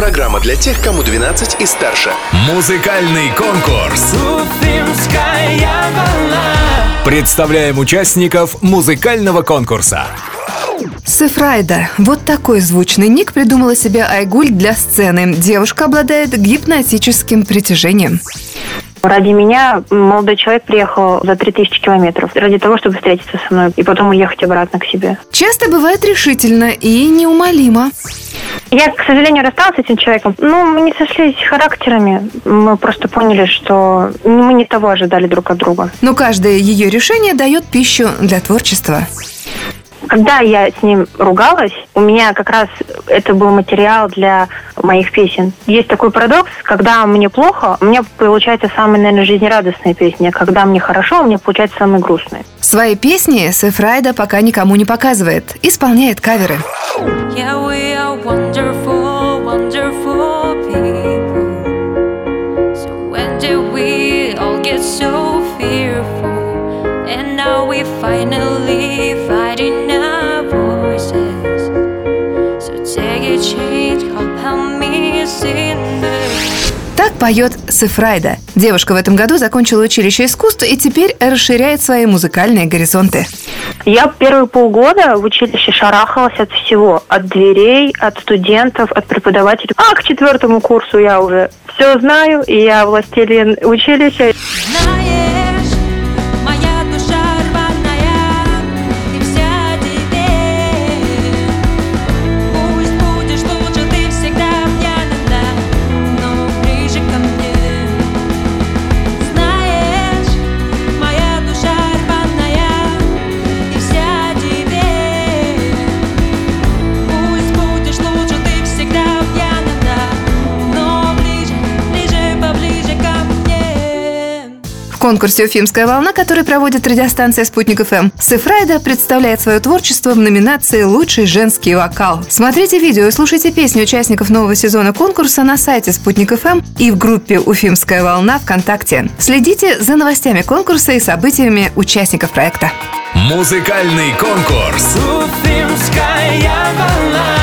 Программа для тех, кому 12 и старше. Музыкальный конкурс. Уфимская волна. Представляем участников музыкального конкурса. Сефрайда. Вот такой звучный ник придумала себе Айгуль для сцены. Девушка обладает гипнотическим притяжением. Ради меня молодой человек приехал за 3000 километров ради того, чтобы встретиться со мной и потом уехать обратно к себе. Часто бывает решительно и неумолимо. Я, к сожалению, рассталась с этим человеком. Мы не сошлись характерами. Мы просто поняли, что мы не того ожидали друг от друга. Но каждое ее решение дает пищу для творчества. Когда я с ним ругалась, у меня как раз это был материал для моих песен. Есть такой парадокс, когда мне плохо, у меня получаются самые, наверное, жизнерадостные песни, а когда мне хорошо, у меня получаются самые грустные. Свои песни Сефрайда пока никому не показывает, исполняет каверы. Yeah, we are wonderful, wonderful people. So when did we all get so fearful? And now we finally fighting our voices. So take a chance, help me sing this. Так поет Сефрайда. Девушка в этом году закончила училище искусств и теперь расширяет свои музыкальные горизонты. Я первые полгода в училище шарахалась от всего. От дверей, от студентов, от преподавателей. А к 4 курсу я уже все знаю, и я властелин училища. Знаешь, моя душа рваная, и вся тебе. Пусть будешь лучше, ты всегда мне надо, но ближе ко мне. Знаешь, моя душа рваная, и вся тебе. Пусть будешь лучше, ты всегда мне надо, но ближе, ближе, поближе ко мне. В конкурсе «Уфимская волна», который проводит радиостанция «Спутник ФМ», Сефрайда представляет свое творчество в номинации «Лучший женский вокал». Смотрите видео и слушайте песни участников нового сезона конкурса на сайте «Спутник ФМ» и в группе «Уфимская волна» ВКонтакте. Следите за новостями конкурса и событиями участников проекта. Музыкальный конкурс. Уфимская волна.